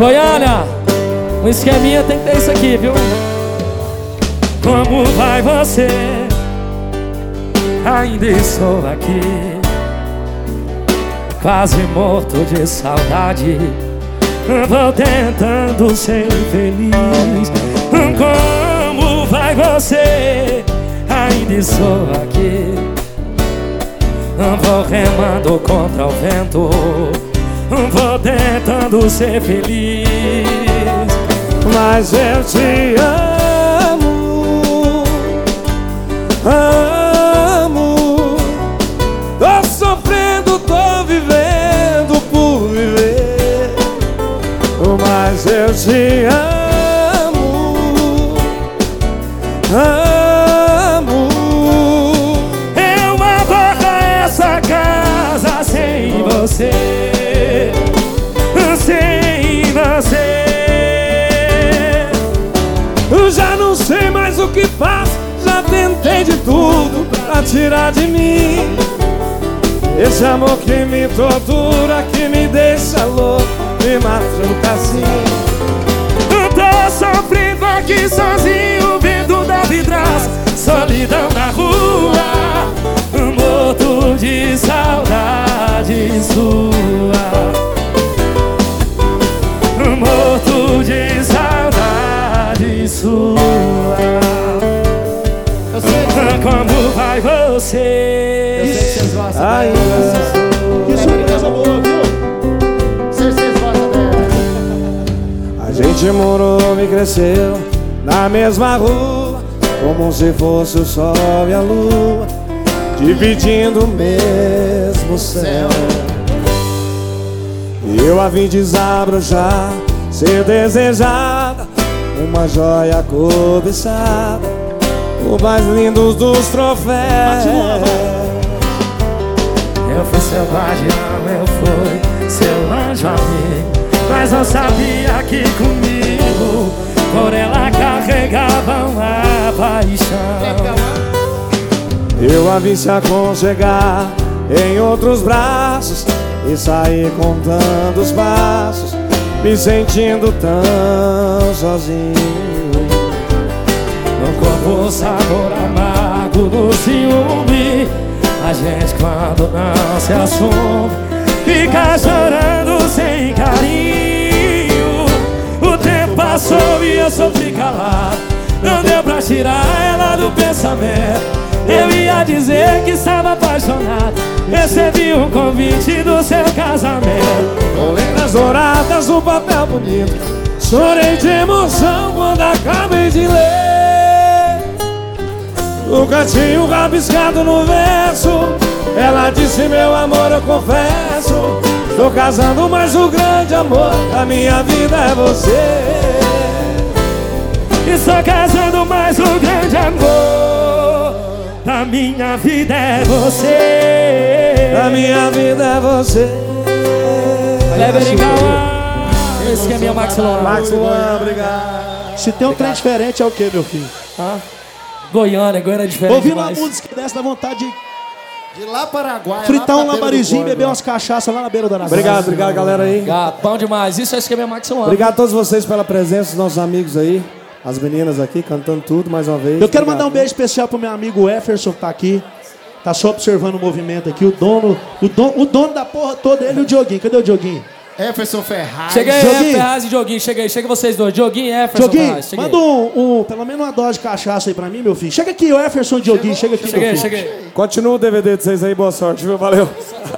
Goiânia, um esqueminha tem que ter isso aqui, viu? Como vai você? Ainda estou aqui, quase morto de saudade. Vou tentando ser feliz. Como vai você? Ainda estou aqui, vou remando contra o vento. Vou tentando ser feliz. Mas eu te amo, amo. Tô sofrendo, tô vivendo por viver. Mas eu te amo, amo. Eu adoro essa casa sem você, sem você. Eu já não sei mais o que faço. Já tentei de tudo pra tirar de mim esse amor que me tortura, que me deixa louco, me machuca assim. Tô sofrendo aqui sozinho, vendo da vidraça, solidão na rua, morto de saudade sua, morto de saudade sua. Como vai você? Eu sei que vocês gostam Ai, que surpresa boa, viu? Vocês gostam dela. a gente morou e cresceu na mesma rua, como se fosse o sol e a lua, dividindo o mesmo céu. Eu a vi desabrochar, ser desejada, uma joia cobiçada, o mais lindo dos troféus. Eu fui seu guardião, eu fui seu anjo amigo, mas não sabia que comigo por ela carregavam a paixão. Eu a vi se aconchegar em outros braços e sair contando os passos, me sentindo tão sozinho. No corpo o sabor amargo do ciúme, a gente quando não se assume fica chorando sem carinho. O tempo passou e eu sofri calado, não deu pra tirar ela do pensamento. Eu ia dizer que estava apaixonado, recebi um convite do seu casamento. Com letras douradas, um papel bonito, chorei de emoção quando acabei de ler. O cantinho rabiscado no verso, ela disse: meu amor, eu confesso, estou casando, mas o grande amor da minha vida é você. Estou casando, mas o grande amor da minha vida é você. Da minha vida é você. Esse que é meu Max Luan. Max Luan, obrigado. Se tem um trem diferente é o que, meu filho? Goiânia é diferente. Ouvindo uma demais. música dessa dá vontade de De lá Paraguai, fritar lá um pra beira do lambarizinho e Borgo, beber ó. umas cachaças lá na beira da Nação. Obrigado, galera aí. Bom demais. Isso é esse que é meu Max Luan. Obrigado a todos vocês pela presença, os nossos amigos aí, as meninas aqui cantando tudo mais uma vez. Eu quero Obrigado. mandar um beijo especial pro meu amigo Efferson, que tá aqui. Tá só observando o movimento aqui. O dono da porra toda, ele e o Dioguinho. Cadê o Dioguinho? Jefferson Ferraz. Chega aí, Dioguinho. Ferraz e Dioguinho. Chega aí, chega vocês dois. Dioguinho e Efferson Dioguinho, Ferraz. Chega manda pelo menos uma dose de cachaça aí pra mim, meu filho. Chega aqui, o Efferson e o Dioguinho. Chega aqui, Cheguei, meu filho. cheguei. Continua o DVD de vocês aí, boa sorte, viu? Valeu.